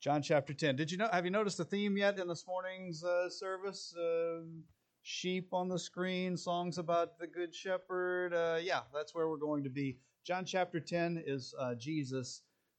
John chapter 10. Have you noticed the theme yet in this morning's service? Sheep on the screen, songs about the Good Shepherd. Yeah, that's where we're going to be. John chapter 10 is Jesus.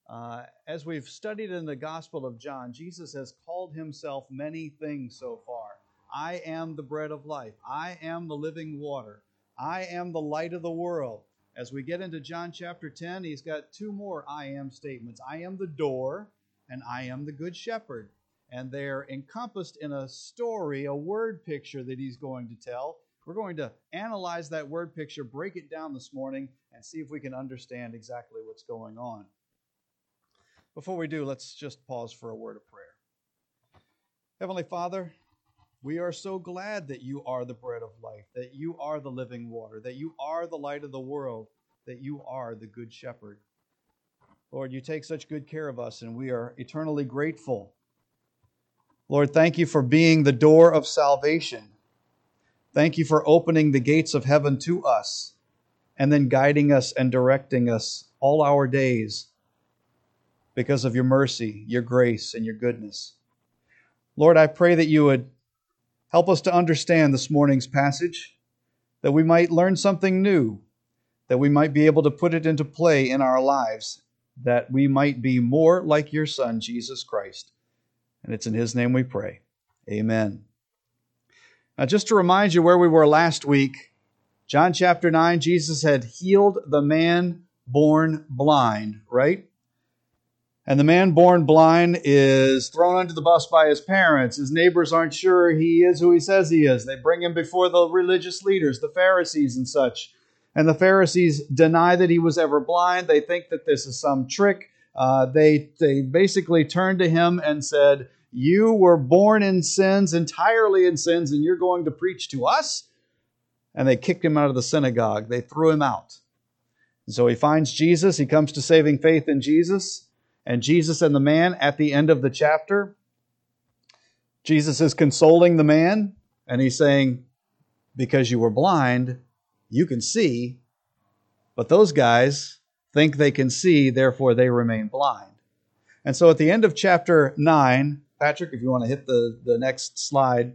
As we've studied in the Gospel of John, Jesus has called himself many things so far. I am the bread of life. I am the living water. I am the light of the world. As we get into John chapter 10, he's got two more I am statements. I am the door, and I am the good shepherd. And they're encompassed in a story, a word picture that he's going to tell. We're going to analyze that word picture, break it down this morning, and see if we can understand exactly what's going on. Before we do, let's just pause for a word of prayer. Heavenly Father, we are so glad that you are the bread of life, that you are the living water, that you are the light of the world, that you are the good shepherd. Lord, you take such good care of us, and we are eternally grateful. Lord, thank you for being the door of salvation. Thank you for opening the gates of heaven to us, and then guiding us and directing us all our days because of your mercy, your grace, and your goodness. Lord, I pray that you would help us to understand this morning's passage, that we might learn something new, that we might be able to put it into play in our lives, that we might be more like your Son, Jesus Christ. And it's in his name we pray. Amen. Now, just to remind you where we were last week, John chapter 9, Jesus had healed the man born blind, right? And the man born blind is thrown under the bus by his parents. His neighbors aren't sure he is who he says he is. They bring him before the religious leaders, the Pharisees and such. And the Pharisees deny that he was ever blind. They think that this is some trick. They basically turned to him and said, you were born in sins, entirely in sins, and you're going to preach to us? And they kicked him out of the synagogue. They threw him out. And so he finds Jesus. He comes to saving faith in Jesus. And Jesus and the man at the end of the chapter, Jesus is consoling the man, and he's saying, because you were blind, you can see, but those guys think they can see, therefore they remain blind. And so at the end of chapter 9, Patrick, if you want to hit the next slide,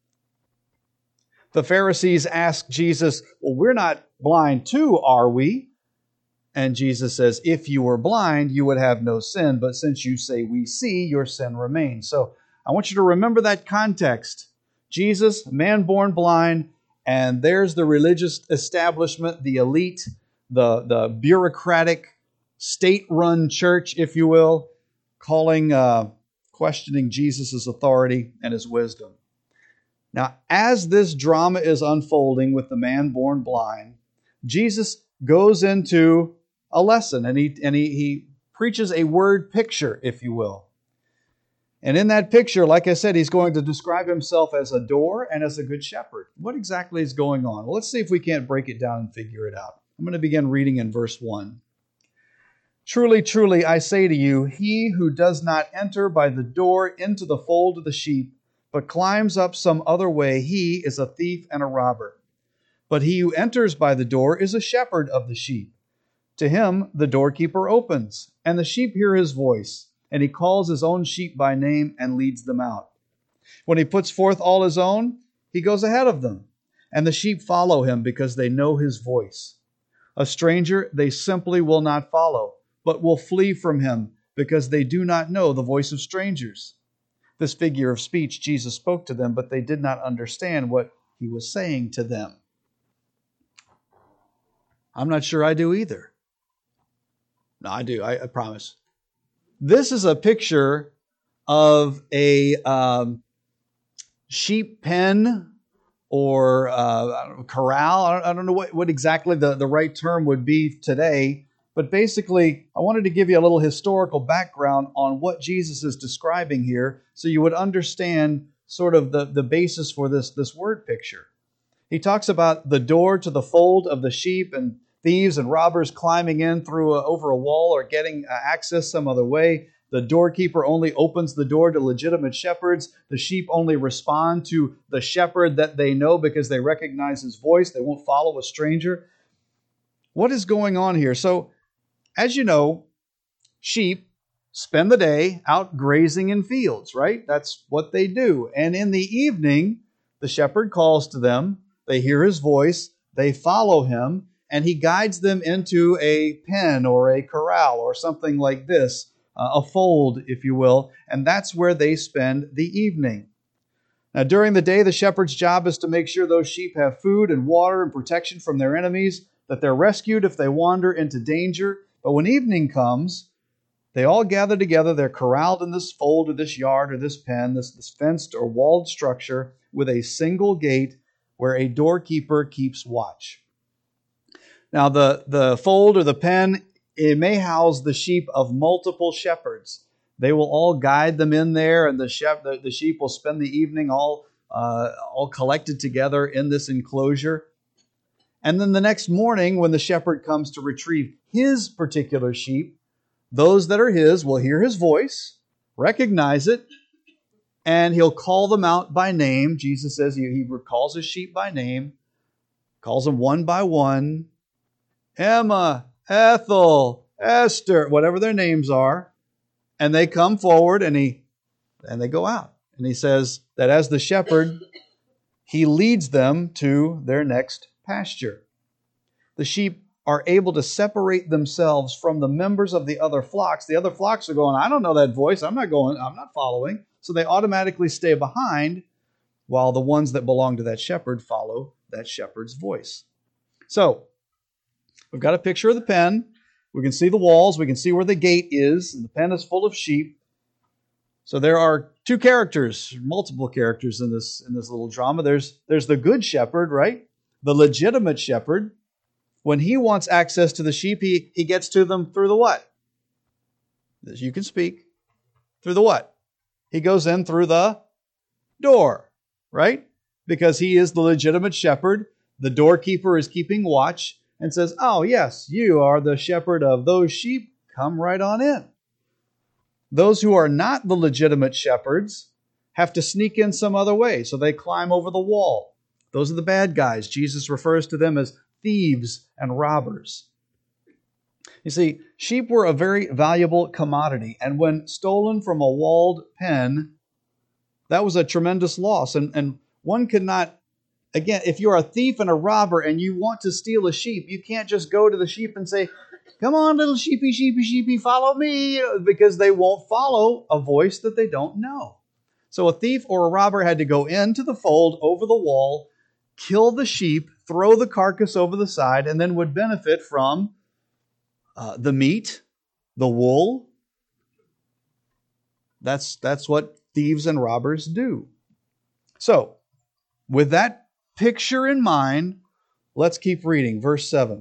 the Pharisees ask Jesus, well, we're not blind too, are we? And Jesus says, if you were blind, you would have no sin, but since you say we see, your sin remains. So I want you to remember that context. Jesus, man born blind, and there's the religious establishment, the elite, the bureaucratic, state-run church, if you will, questioning Jesus' authority and his wisdom. Now, as this drama is unfolding with the man born blind, Jesus goes into a lesson, and he preaches a word picture, if you will. And in that picture, like I said, he's going to describe himself as a door and as a good shepherd. What exactly is going on? Well, let's see if we can't break it down and figure it out. I'm going to begin reading in verse 1. Truly, truly, I say to you, he who does not enter by the door into the fold of the sheep, but climbs up some other way, he is a thief and a robber. But he who enters by the door is a shepherd of the sheep. To him the doorkeeper opens, and the sheep hear his voice. And he calls his own sheep by name and leads them out. When he puts forth all his own, he goes ahead of them, and the sheep follow him because they know his voice. A stranger they simply will not follow, but will flee from him because they do not know the voice of strangers. This figure of speech Jesus spoke to them, but they did not understand what he was saying to them. I'm not sure I do either. No, I do, I promise. This is a picture of a sheep pen or corral. I don't know what exactly the right term would be today, but basically I wanted to give you a little historical background on what Jesus is describing here so you would understand sort of the basis for this word picture. He talks about the door to the fold of the sheep and thieves and robbers climbing in through over a wall or getting access some other way. The doorkeeper only opens the door to legitimate shepherds. The sheep only respond to the shepherd that they know because they recognize his voice. They won't follow a stranger. What is going on here? So, as you know, sheep spend the day out grazing in fields, right? That's what they do. And in the evening, the shepherd calls to them. They hear his voice. They follow him. And he guides them into a pen or a corral or something like this, a fold, if you will. And that's where they spend the evening. Now, during the day, the shepherd's job is to make sure those sheep have food and water and protection from their enemies, that they're rescued if they wander into danger. But when evening comes, they all gather together. They're corralled in this fold or this yard or this pen, this fenced or walled structure with a single gate where a doorkeeper keeps watch. Now, the fold or the pen, it may house the sheep of multiple shepherds. They will all guide them in there, and the sheep will spend the evening all collected together in this enclosure. And then the next morning, when the shepherd comes to retrieve his particular sheep, those that are his will hear his voice, recognize it, and he'll call them out by name. Jesus says he calls his sheep by name, calls them one by one. Emma, Ethel, Esther, whatever their names are. And they come forward and they go out. And he says that as the shepherd, he leads them to their next pasture. The sheep are able to separate themselves from the members of the other flocks. The other flocks are going, I don't know that voice. I'm not following. So they automatically stay behind while the ones that belong to that shepherd follow that shepherd's voice. So we've got a picture of the pen. We can see the walls. We can see where the gate is. And the pen is full of sheep. So there are two characters, multiple characters in this little drama. There's the good shepherd, right? The legitimate shepherd. When he wants access to the sheep, he gets to them through the what? As you can speak. Through the what? He goes in through the door, right? Because he is the legitimate shepherd. The doorkeeper is keeping watch and says, oh, yes, you are the shepherd of those sheep. Come right on in. Those who are not the legitimate shepherds have to sneak in some other way, so they climb over the wall. Those are the bad guys. Jesus refers to them as thieves and robbers. You see, sheep were a very valuable commodity, and when stolen from a walled pen, that was a tremendous loss. And one could not, again, if you're a thief and a robber and you want to steal a sheep, you can't just go to the sheep and say, come on, little sheepy, sheepy, sheepy, follow me, because they won't follow a voice that they don't know. So a thief or a robber had to go into the fold over the wall, kill the sheep, throw the carcass over the side, and then would benefit from the meat, the wool. That's what thieves and robbers do. So, with that picture in mind, let's keep reading. Verse 7.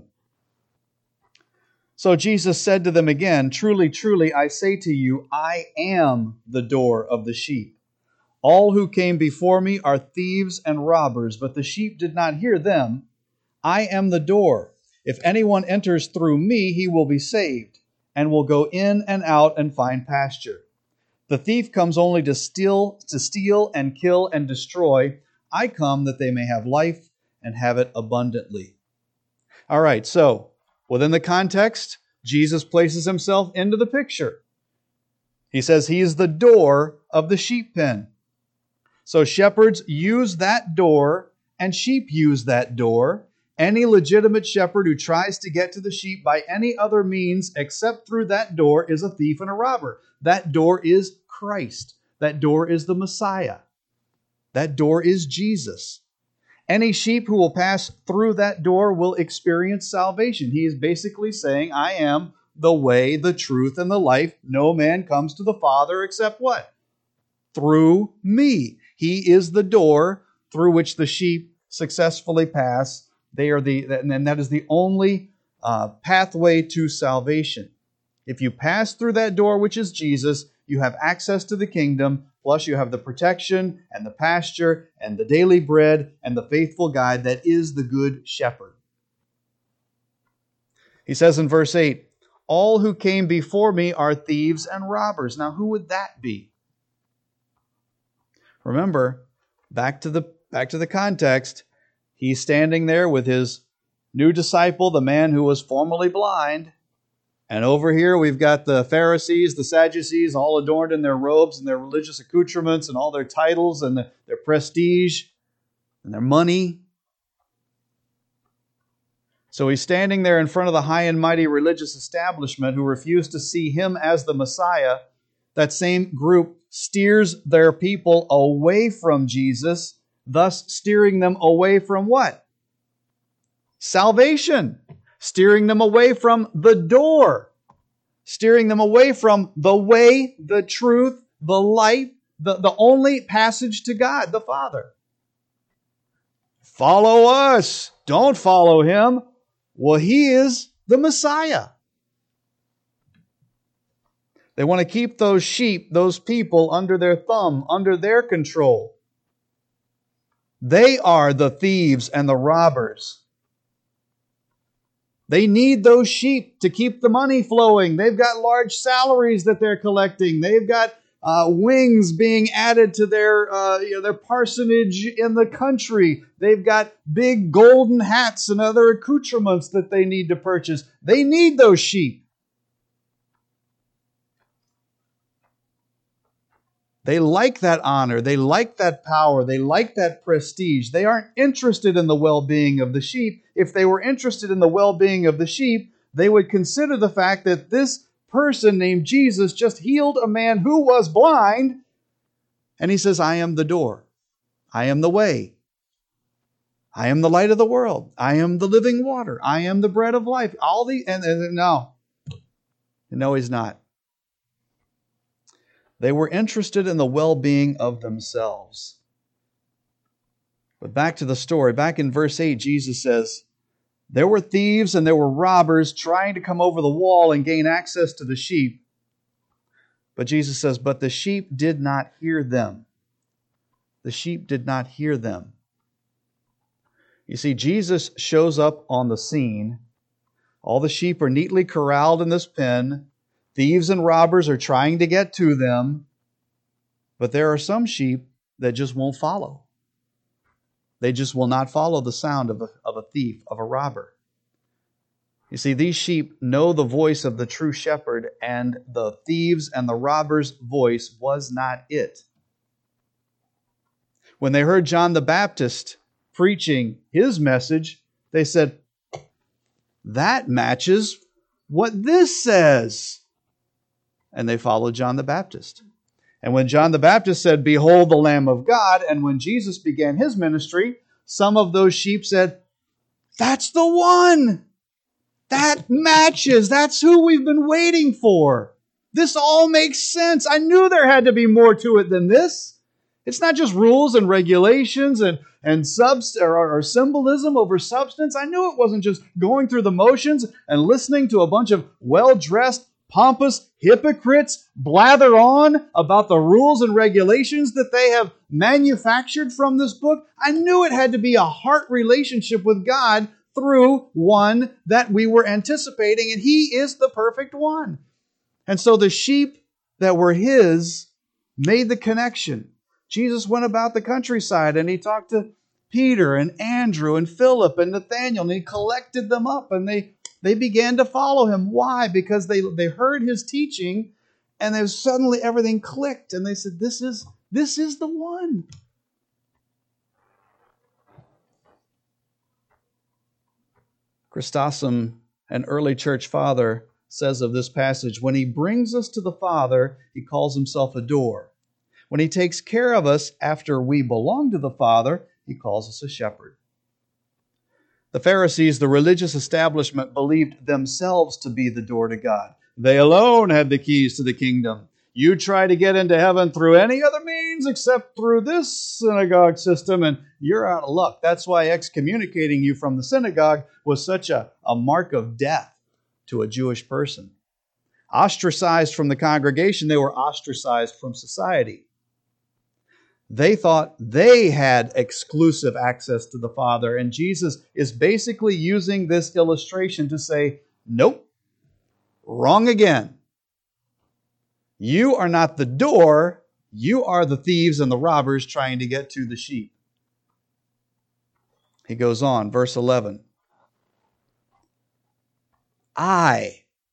So Jesus said to them again, truly, truly, I say to you, I am the door of the sheep. All who came before me are thieves and robbers, but the sheep did not hear them. I am the door. If anyone enters through me, he will be saved, and will go in and out and find pasture. The thief comes only to steal and kill and destroy. I come that they may have life and have it abundantly. All right, so within the context, Jesus places himself into the picture. He says he is the door of the sheep pen. So shepherds use that door and sheep use that door. Any legitimate shepherd who tries to get to the sheep by any other means except through that door is a thief and a robber. That door is Christ. That door is the Messiah. That door is Jesus. Any sheep who will pass through that door will experience salvation. He is basically saying, I am the way, the truth, and the life. No man comes to the Father except what? Through me. He is the door through which the sheep successfully pass. And that is the only pathway to salvation. If you pass through that door, which is Jesus, you have access to the kingdom, plus you have the protection and the pasture and the daily bread and the faithful guide that is the good shepherd. He says in verse 8, all who came before me are thieves and robbers. Now, who would that be? Remember, back to the context, he's standing there with his new disciple, the man who was formerly blind, And over here we've got the Pharisees, the Sadducees, all adorned in their robes and their religious accoutrements and all their titles and their prestige and their money. So he's standing there in front of the high and mighty religious establishment who refuse to see him as the Messiah. That same group steers their people away from Jesus, thus steering them away from what? Salvation. Steering them away from the door. Steering them away from the way, the truth, the light, the only passage to God, the Father. Follow us. Don't follow him. Well, he is the Messiah. They want to keep those sheep, those people, under their thumb, under their control. They are the thieves and the robbers. They need those sheep to keep the money flowing. They've got large salaries that they're collecting. They've got wings being added to their parsonage in the country. They've got big golden hats and other accoutrements that they need to purchase. They need those sheep. They like that honor. They like that power. They like that prestige. They aren't interested in the well-being of the sheep. If they were interested in the well-being of the sheep, they would consider the fact that this person named Jesus just healed a man who was blind. And he says, I am the door. I am the way. I am the light of the world. I am the living water. I am the bread of life. No, he's not. They were interested in the well-being of themselves. But back to the story. Back in verse 8, Jesus says, there were thieves and there were robbers trying to come over the wall and gain access to the sheep. But Jesus says, but the sheep did not hear them. The sheep did not hear them. You see, Jesus shows up on the scene. All the sheep are neatly corralled in this pen. Thieves and robbers are trying to get to them, but there are some sheep that just won't follow. They just will not follow the sound of a thief, of a robber. You see, these sheep know the voice of the true shepherd, and the thieves and the robbers' voice was not it. When they heard John the Baptist preaching his message, they said, that matches what this says. And they followed John the Baptist. And when John the Baptist said, behold the Lamb of God, and when Jesus began his ministry, some of those sheep said, that's the one. That matches. That's who we've been waiting for. This all makes sense. I knew there had to be more to it than this. It's not just rules and regulations and symbolism over substance. I knew it wasn't just going through the motions and listening to a bunch of well-dressed, pompous hypocrites blather on about the rules and regulations that they have manufactured from this book. I knew it had to be a heart relationship with God through one that we were anticipating, and he is the perfect one. And so the sheep that were his made the connection. Jesus went about the countryside and he talked to Peter and Andrew and Philip and Nathanael, and he collected them up, and they began to follow him. Why? Because they heard his teaching, and then suddenly everything clicked, and they said, this is the one. Chrysostom, an early church father, says of this passage, when he brings us to the Father, he calls himself a door. When he takes care of us after we belong to the Father, he calls us a shepherd. The Pharisees, the religious establishment, believed themselves to be the door to God. They alone had the keys to the kingdom. You try to get into heaven through any other means except through this synagogue system, and you're out of luck. That's why excommunicating you from the synagogue was such a mark of death to a Jewish person. Ostracized from the congregation, they were ostracized from society. They thought they had exclusive access to the Father, and Jesus is basically using this illustration to say, nope, wrong again. You are not the door, you are the thieves and the robbers trying to get to the sheep. He goes on, verse 11. I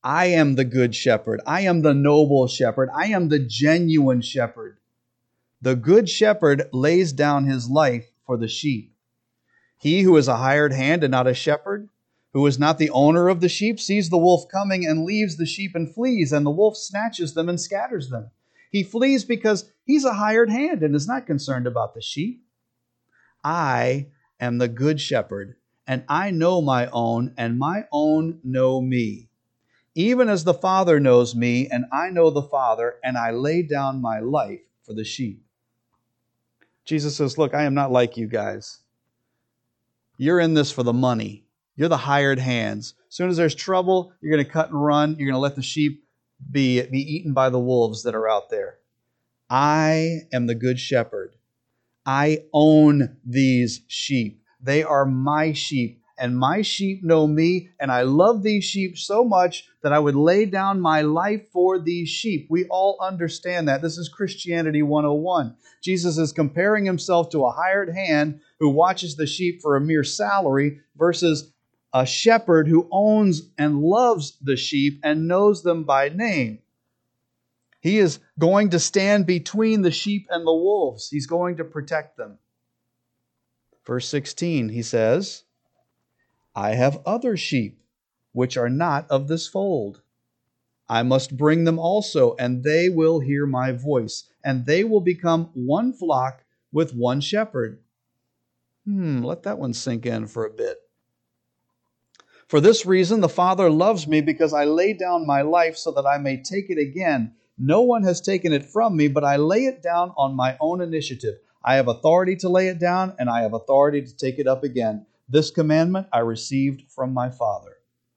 I am the good shepherd. I am the noble shepherd. I am the genuine shepherd. The good shepherd lays down his life for the sheep. He who is a hired hand and not a shepherd, who is not the owner of the sheep, sees the wolf coming and leaves the sheep and flees, and the wolf snatches them and scatters them. He flees because he's a hired hand and is not concerned about the sheep. I am the good shepherd, and I know my own, and my own know me. Even as the Father knows me, and I know the Father, and I lay down my life for the sheep. Jesus says, look, I am not like you guys. You're in this for the money. You're the hired hands. As soon as there's trouble, you're going to cut and run. You're going to let the sheep be eaten by the wolves that are out there. I am the good shepherd. I own these sheep. They are my sheep, and my sheep know me, and I love these sheep so much that I would lay down my life for these sheep. We all understand that. This is Christianity 101. Jesus is comparing himself to a hired hand who watches the sheep for a mere salary versus a shepherd who owns and loves the sheep and knows them by name. He is going to stand between the sheep and the wolves. He's going to protect them. Verse 16, he says, I have other sheep which are not of this fold. I must bring them also, and they will hear my voice, and they will become one flock with one shepherd. Let that one sink in for a bit. For this reason, the Father loves me, because I lay down my life so that I may take it again. No one has taken it from me, but I lay it down on my own initiative. I have authority to lay it down, and I have authority to take it up again. This commandment I received from my Father.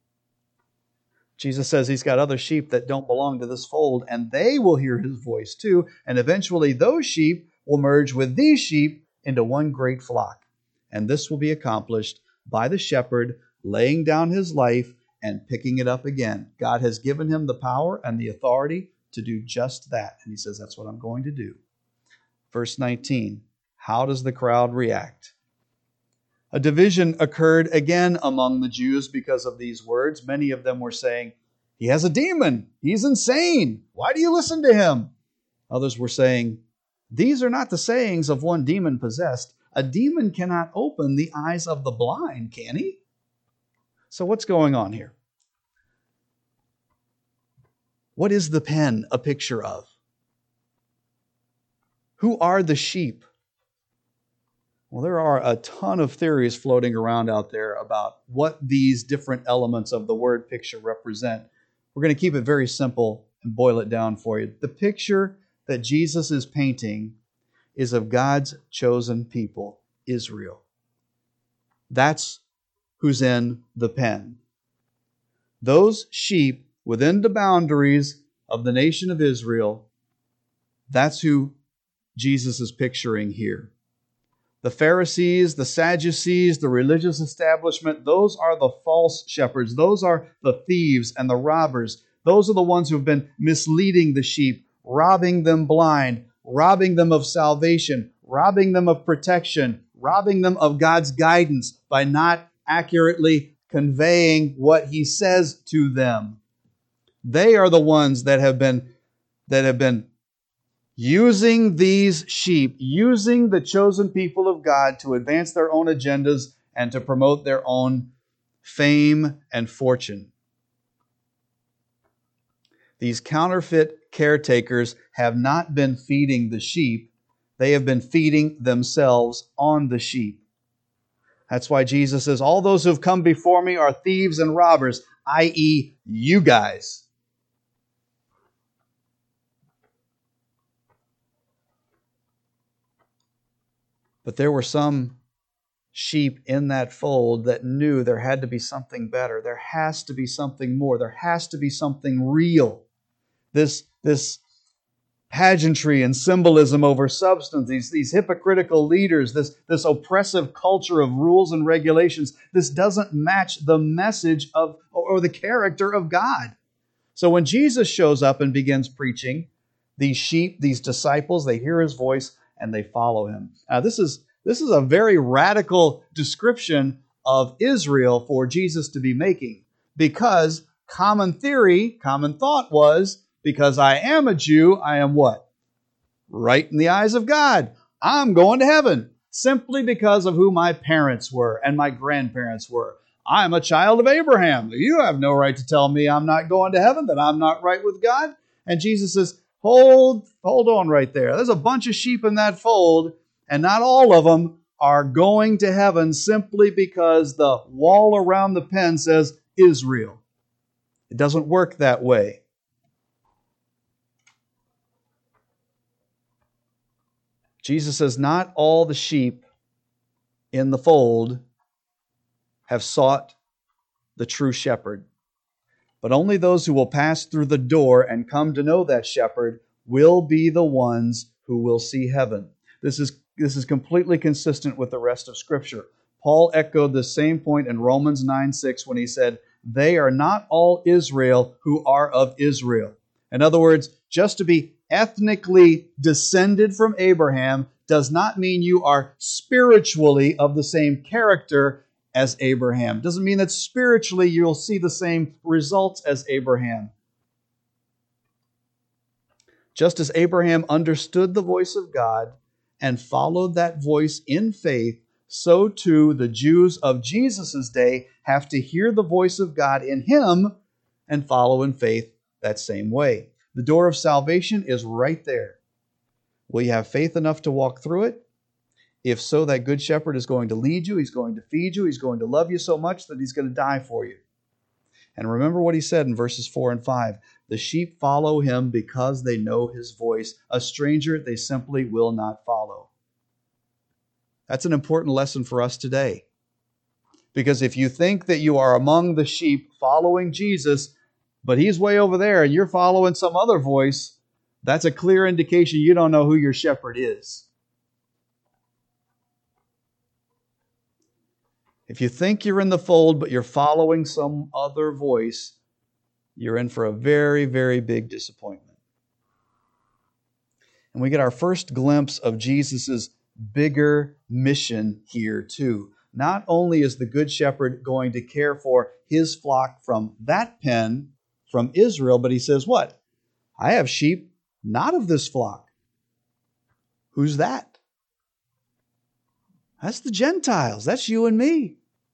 Jesus says he's got other sheep that don't belong to this fold, and they will hear his voice too, and eventually those sheep will merge with these sheep into one great flock. And this will be accomplished by the shepherd laying down his life and picking it up again. God has given him the power and the authority to do just that. And he says, that's what I'm going to do. Verse 19, how does the crowd react? A division occurred again among the Jews because of these words. Many of them were saying, he has a demon. He's insane. Why do you listen to him? Others were saying, these are not the sayings of one demon possessed. A demon cannot open the eyes of the blind, can he? So what's going on here? What is the pen a picture of? Who are the sheep? Well, there are a ton of theories floating around out there about what these different elements of the word picture represent. We're going to keep it very simple and boil it down for you. The picture that Jesus is painting is of God's chosen people, Israel. That's who's in the pen. Those sheep within the boundaries of the nation of Israel, that's who Jesus is picturing here. The Pharisees, the Sadducees, the religious establishment, those are the false shepherds. Those are the thieves and the robbers. Those are the ones who have been misleading the sheep, robbing them blind, robbing them of salvation, robbing them of protection, robbing them of God's guidance by not accurately conveying what he says to them. They are the ones that have been using these sheep, using the chosen people of God to advance their own agendas and to promote their own fame and fortune. These counterfeit caretakers have not been feeding the sheep. They have been feeding themselves on the sheep. That's why Jesus says, all those who have come before me are thieves and robbers, i.e., you guys. But there were some sheep in that fold that knew there had to be something better. There has to be something more. There has to be something real. This pageantry and symbolism over substance, these hypocritical leaders, this oppressive culture of rules and regulations, this doesn't match the message of or the character of God. So when Jesus shows up and begins preaching, these sheep, these disciples, they hear his voice and they follow him. Now, this is a very radical description of Israel for Jesus to be making, because common theory, common thought was, because I am a Jew, I am what? Right in the eyes of God. I'm going to heaven simply because of who my parents were and my grandparents were. I'm a child of Abraham. You have no right to tell me I'm not going to heaven, that I'm not right with God. And Jesus says, hold on right there. There's a bunch of sheep in that fold, and not all of them are going to heaven simply because the wall around the pen says Israel. It doesn't work that way. Jesus says, not all the sheep in the fold have sought the true shepherd, but only those who will pass through the door and come to know that shepherd will be the ones who will see heaven. This is completely consistent with the rest of Scripture. Paul echoed the same point in Romans 9:6 when he said, they are not all Israel who are of Israel. In other words, just to be ethnically descended from Abraham does not mean you are spiritually of the same character as Abraham. Doesn't mean that spiritually you'll see the same results as Abraham. Just as Abraham understood the voice of God and followed that voice in faith, so too the Jews of Jesus' day have to hear the voice of God in him and follow in faith that same way. The door of salvation is right there. Will you have faith enough to walk through it? If so, that good shepherd is going to lead you, he's going to feed you, he's going to love you so much that he's going to die for you. And remember what he said in verses 4 and 5. The sheep follow him because they know his voice. A stranger they simply will not follow. That's an important lesson for us today. Because if you think that you are among the sheep following Jesus, but he's way over there and you're following some other voice, that's a clear indication you don't know who your shepherd is. If you think you're in the fold, but you're following some other voice, you're in for a very, very big disappointment. And we get our first glimpse of Jesus' bigger mission here too. Not only is the Good Shepherd going to care for his flock from that pen, from Israel, but he says what? I have sheep not of this flock. Who's that? That's the Gentiles. That's you and me.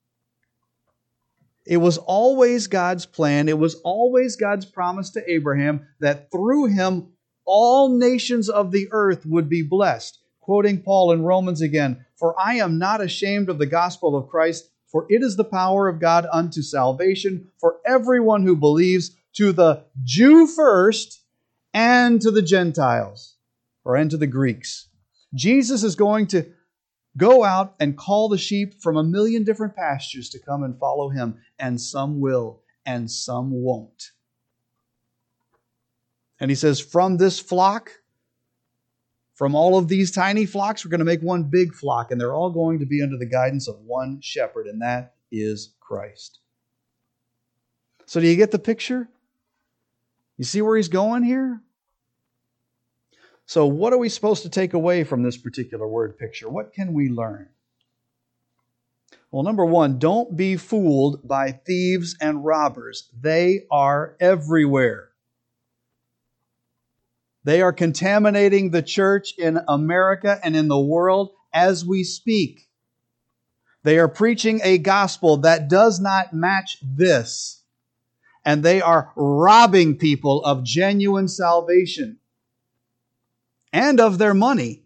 It was always God's plan. It was always God's promise to Abraham that through him all nations of the earth would be blessed. Quoting Paul in Romans again, for I am not ashamed of the gospel of Christ, for it is the power of God unto salvation for everyone who believes, to the Jew first and to the Gentiles, and to the Greeks. Jesus is going to go out and call the sheep from a million different pastures to come and follow him, and some will and some won't. And he says, from this flock, from all of these tiny flocks, we're going to make one big flock, and they're all going to be under the guidance of one shepherd, and that is Christ. So do you get the picture? You see where he's going here? So what are we supposed to take away from this particular word picture? What can we learn? Well, number one, don't be fooled by thieves and robbers. They are everywhere. They are contaminating the church in America and in the world as we speak. They are preaching a gospel that does not match this. And they are robbing people of genuine salvation and of their money.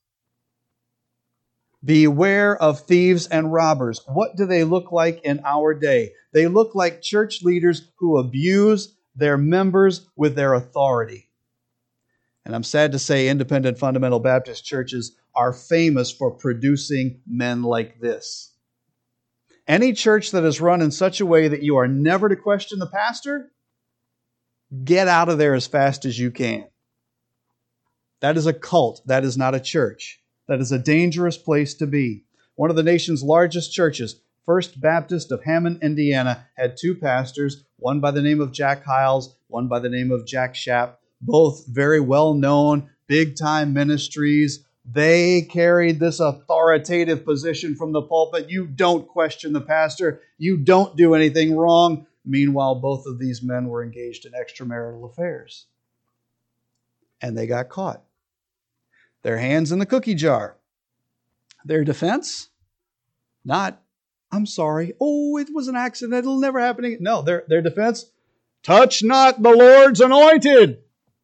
Beware of thieves and robbers. What do they look like in our day? They look like church leaders who abuse their members with their authority. And I'm sad to say independent fundamental Baptist churches are famous for producing men like this. Any church that is run in such a way that you are never to question the pastor, get out of there as fast as you can. That is a cult. That is not a church. That is a dangerous place to be. One of the nation's largest churches, First Baptist of Hammond, Indiana, had two pastors, one by the name of Jack Hyles, one by the name of Jack Schaap, both very well-known, big-time ministries. They carried this authoritative position from the pulpit. You don't question the pastor. You don't do anything wrong. Meanwhile, both of these men were engaged in extramarital affairs. And they got caught. Their hands in the cookie jar. Their defense? Not, I'm sorry. Oh, it was an accident. It'll never happen again. No, their defense? Touch not the Lord's anointed.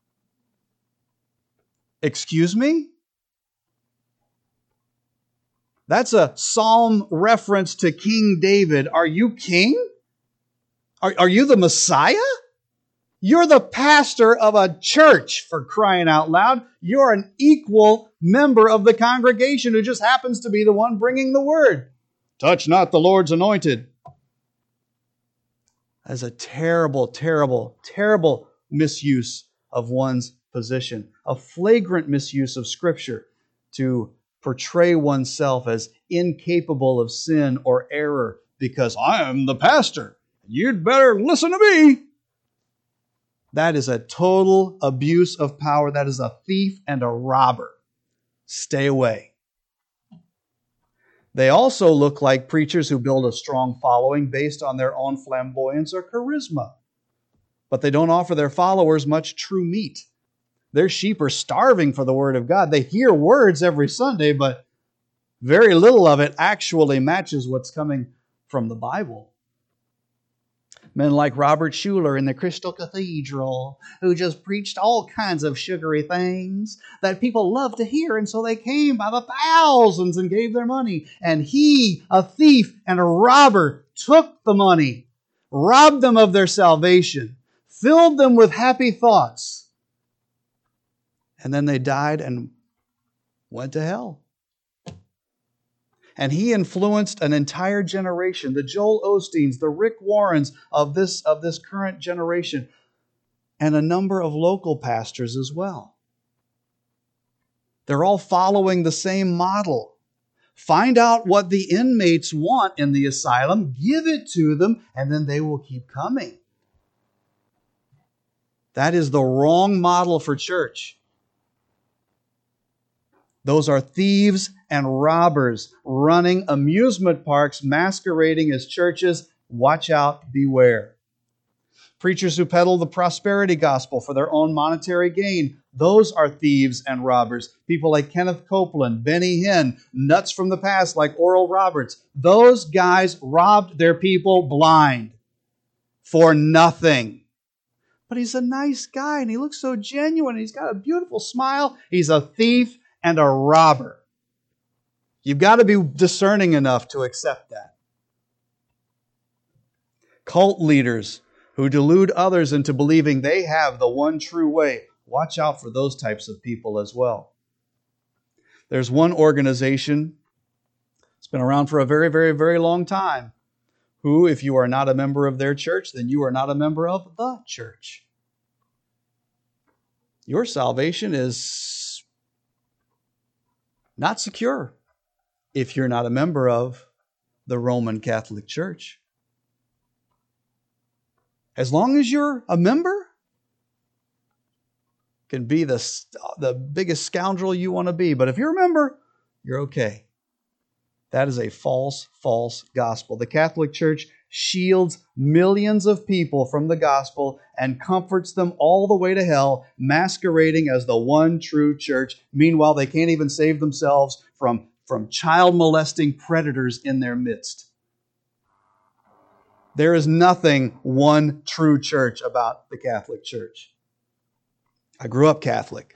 Excuse me? That's a psalm reference to King David. Are you king? Are you the Messiah? You're the pastor of a church, for crying out loud. You're an equal member of the congregation who just happens to be the one bringing the word. Touch not the Lord's anointed. That's a terrible, terrible, terrible misuse of one's position. A flagrant misuse of Scripture to portray oneself as incapable of sin or error because I am the pastor. You'd better listen to me. That is a total abuse of power. That is a thief and a robber. Stay away. They also look like preachers who build a strong following based on their own flamboyance or charisma. But they don't offer their followers much true meat. Their sheep are starving for the Word of God. They hear words every Sunday, but very little of it actually matches what's coming from the Bible. Men like Robert Schuller in the Crystal Cathedral, who just preached all kinds of sugary things that people loved to hear, and so they came by the thousands and gave their money. And he, a thief and a robber, took the money, robbed them of their salvation, filled them with happy thoughts, and then they died and went to hell. And he influenced an entire generation, the Joel Osteens, the Rick Warrens of this current generation, and a number of local pastors as well. They're all following the same model. Find out what the inmates want in the asylum, give it to them, and then they will keep coming. That is the wrong model for church. Those are thieves and robbers running amusement parks, masquerading as churches. Watch out, beware. Preachers who peddle the prosperity gospel for their own monetary gain, those are thieves and robbers. People like Kenneth Copeland, Benny Hinn, nuts from the past like Oral Roberts. Those guys robbed their people blind for nothing. But he's a nice guy and he looks so genuine. He's got a beautiful smile. He's a thief and a robber. You've got to be discerning enough to accept that. Cult leaders who delude others into believing they have the one true way. Watch out for those types of people as well. There's one organization, it's been around for a very, very, very long time, who, if you are not a member of their church, then you are not a member of the church. Your salvation is not secure if you're not a member of the Roman Catholic Church. As long as you're a member, can be the biggest scoundrel you want to be. But if you're a member, you're okay. That is a false gospel. The Catholic Church shields millions of people from the gospel and comforts them all the way to hell, masquerading as the one true church. Meanwhile, they can't even save themselves from child molesting predators in their midst. There is nothing one true church about the Catholic Church. I grew up Catholic.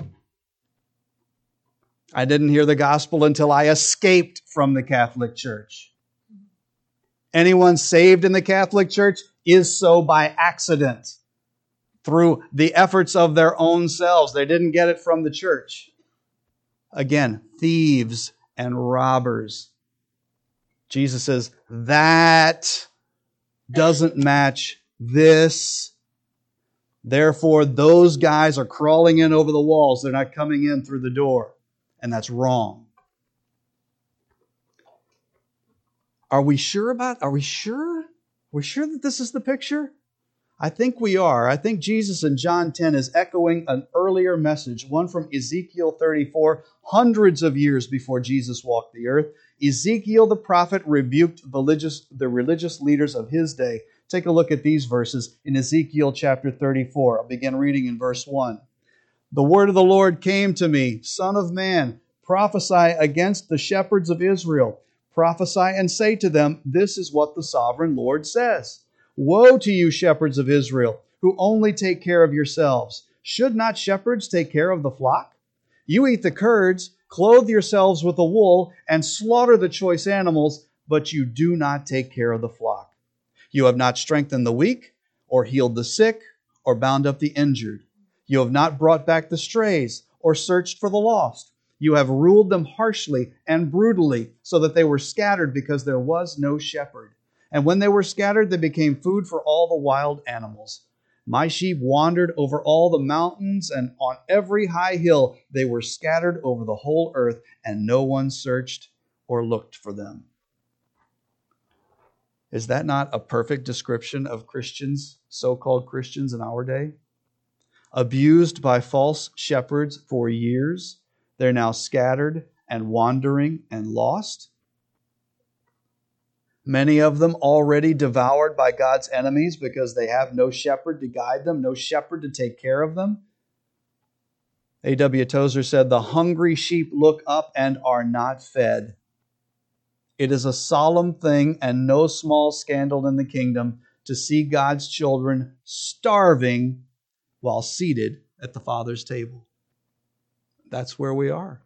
I didn't hear the gospel until I escaped from the Catholic Church. Anyone saved in the Catholic Church is so by accident, through the efforts of their own selves. They didn't get it from the church. Again, thieves and robbers. Jesus says, that doesn't match this. Therefore, those guys are crawling in over the walls. They're not coming in through the door. And that's wrong. Are we sure that this is the picture? I think we are. I think Jesus in John 10 is echoing an earlier message, one from Ezekiel 34, hundreds of years before Jesus walked the earth. Ezekiel the prophet rebuked the religious leaders of his day, Take a look at these verses in Ezekiel chapter 34. I'll begin reading in verse 1. The word of the Lord came to me, Son of man, prophesy against the shepherds of Israel. Prophesy and say to them, this is what the sovereign Lord says. Woe to you, shepherds of Israel, who only take care of yourselves. Should not shepherds take care of the flock? You eat the curds, clothe yourselves with the wool, and slaughter the choice animals, but you do not take care of the flock. You have not strengthened the weak, or healed the sick, or bound up the injured. You have not brought back the strays, or searched for the lost. You have ruled them harshly and brutally, so that they were scattered because there was no shepherd. And when they were scattered, they became food for all the wild animals. My sheep wandered over all the mountains, and on every high hill they were scattered over the whole earth, and no one searched or looked for them. Is that not a perfect description of Christians, so-called Christians in our day? Abused by false shepherds for years, they're now scattered and wandering and lost. Many of them already devoured by God's enemies because they have no shepherd to guide them, no shepherd to take care of them. A.W. Tozer said, the hungry sheep look up and are not fed. It is a solemn thing and no small scandal in the kingdom to see God's children starving while seated at the Father's table. That's where we are.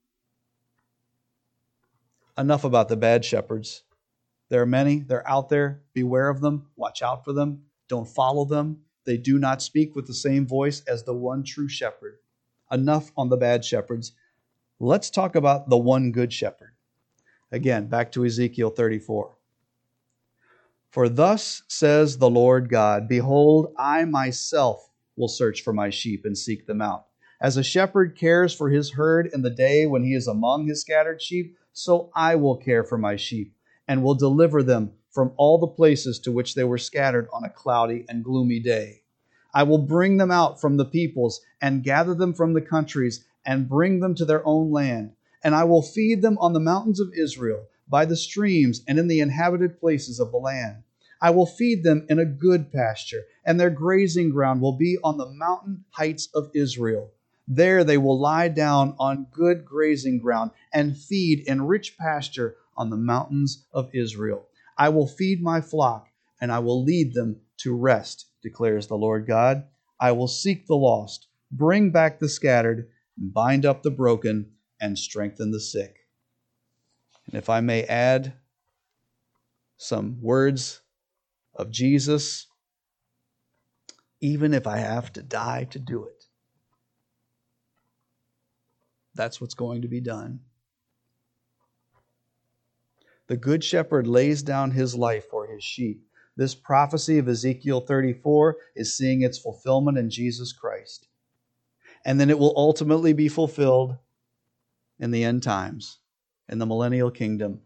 Enough about the bad shepherds. There are many. They're out there. Beware of them. Watch out for them. Don't follow them. They do not speak with the same voice as the one true shepherd. Enough on the bad shepherds. Let's talk about the one good shepherd. Again, back to Ezekiel 34. For thus says the Lord God, behold, I myself will search for my sheep and seek them out. As a shepherd cares for his herd in the day when he is among his scattered sheep, so I will care for my sheep and will deliver them from all the places to which they were scattered on a cloudy and gloomy day. I will bring them out from the peoples and gather them from the countries and bring them to their own land. And I will feed them on the mountains of Israel, by the streams and in the inhabited places of the land. I will feed them in a good pasture, and their grazing ground will be on the mountain heights of Israel. There they will lie down on good grazing ground and feed in rich pasture on the mountains of Israel. I will feed my flock, and I will lead them to rest, declares the Lord God. I will seek the lost, bring back the scattered, bind up the broken, and strengthen the sick. And if I may add some words of Jesus, even if I have to die to do it, that's what's going to be done. The Good Shepherd lays down his life for his sheep. This prophecy of Ezekiel 34 is seeing its fulfillment in Jesus Christ. And then it will ultimately be fulfilled in the end times, in the millennial kingdom.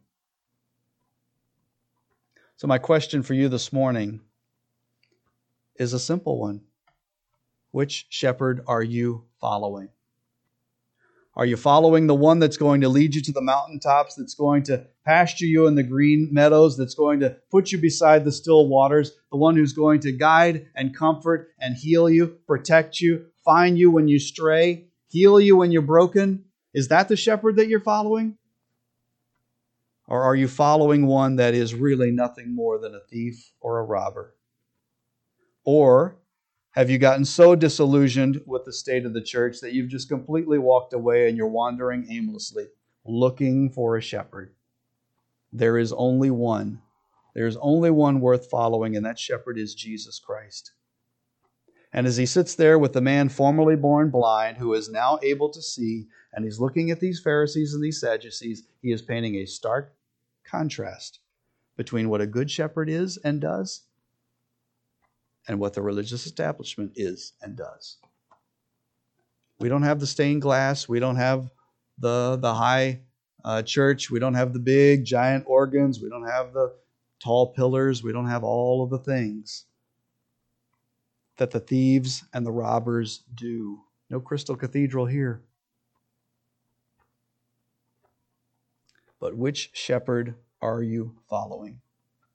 So my question for you this morning is a simple one. Which shepherd are you following? Are you following the one that's going to lead you to the mountaintops, that's going to pasture you in the green meadows, that's going to put you beside the still waters, the one who's going to guide and comfort and heal you, protect you, find you when you stray, heal you when you're broken? Is that the shepherd that you're following? Or are you following one that is really nothing more than a thief or a robber? Or have you gotten so disillusioned with the state of the church that you've just completely walked away and you're wandering aimlessly, looking for a shepherd? There is only one. There's only one worth following, and that shepherd is Jesus Christ. And as he sits there with the man formerly born blind, who is now able to see, and he's looking at these Pharisees and these Sadducees, he is painting a stark contrast between what a good shepherd is and does and what the religious establishment is and does. We don't have the stained glass. We don't have the high church. We don't have the big, giant organs. We don't have the tall pillars. We don't have all of the things that the thieves and the robbers do. No Crystal Cathedral here. But which shepherd are you following?